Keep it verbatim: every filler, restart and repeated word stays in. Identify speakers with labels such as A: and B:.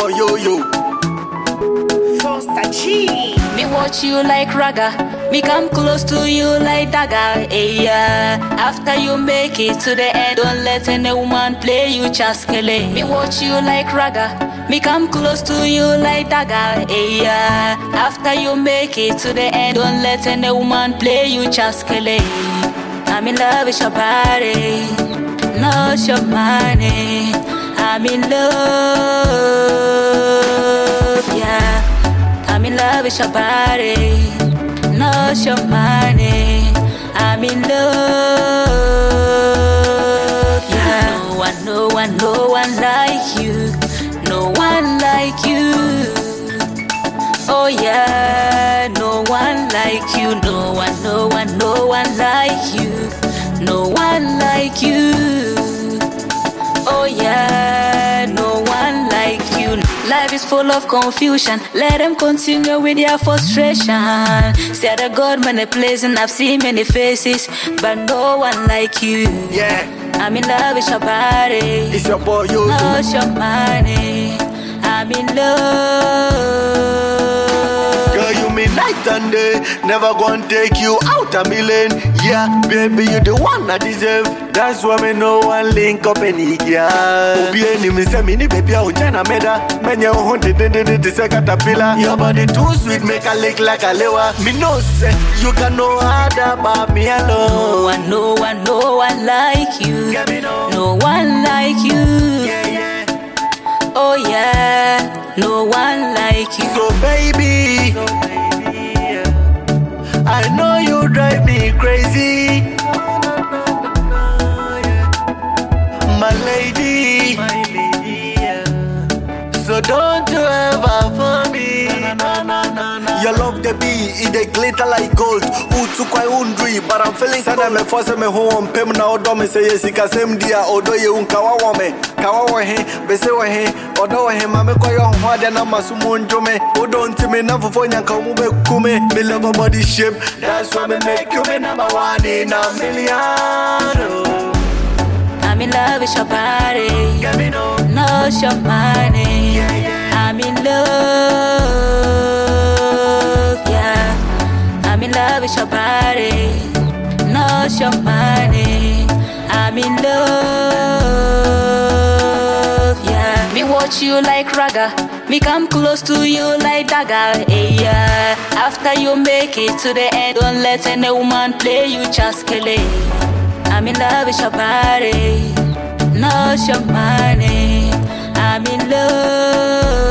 A: boy Yo-Yo.
B: Foster G.
C: Me watch you like raga, me come close to you like dagger. Hey, yeah. After you make it to the end, don't let any woman play you chaskele. Me watch you like raga, me come close to you like dagger. Hey, yeah. After you make it to the end, don't let any woman play you chaskele. I'm in love with your body, not your money. I'm in love, yeah. I'm in love with your body, not your money. I'm in love, yeah. No one, no one, no one like you. No one like you. Oh yeah, no one like you. No one, no one, no one like you. No one like you. Oh yeah, no one like you. Life is full of confusion. Let them continue with their frustration. Say the God manipulating. I've seen many faces, but no one like you.
A: Yeah,
C: I'm in love with your body.
A: it's your boy Yo-Yo.
C: Not your money. I'm in love.
A: Girl, you mean night and day. Never gonna take you out a million. Yeah, baby, you the one I deserve. That's why me no one link up any girl. Obi any me say me ni baby I jana meda. Menya hunted de de de de say caterpillar. Your body too sweet, make a lick like a lewa. Me no say you got no other but me
C: No
A: alone.
C: one, no one, no one like you.
A: Yeah, me know.
C: No one like you.
A: Yeah, yeah.
C: Oh yeah, no one like you.
A: So baby, so baby yeah. I know you drive me crazy. My lady, my lady, yeah. So don't you ever for me. Na, na, na, na. You love the beat, it they glitter like gold. Who took my own dream, but I'm feeling sad. I'm a force me home, pim now, don't say yes, you can same dia, although you won't kawa wame, kawa wahe, bese wahe, although him, I'm a koyo hard and I'm a summon to me. Who don't tell me never for you come back kume, me love a body shape. That's why me make you me number one in a million.
C: I'm in love with your body,
A: Get me no.
C: not your money.
A: Yeah, yeah.
C: I'm in love, yeah. I'm in love with your body, not your money. I'm in love, yeah. Me watch you like raga, me come close to you like dagger. Hey, yeah. After you make it to the end, don't let any woman play you chaskele. I'm in love with your body, not your money. I'm in love.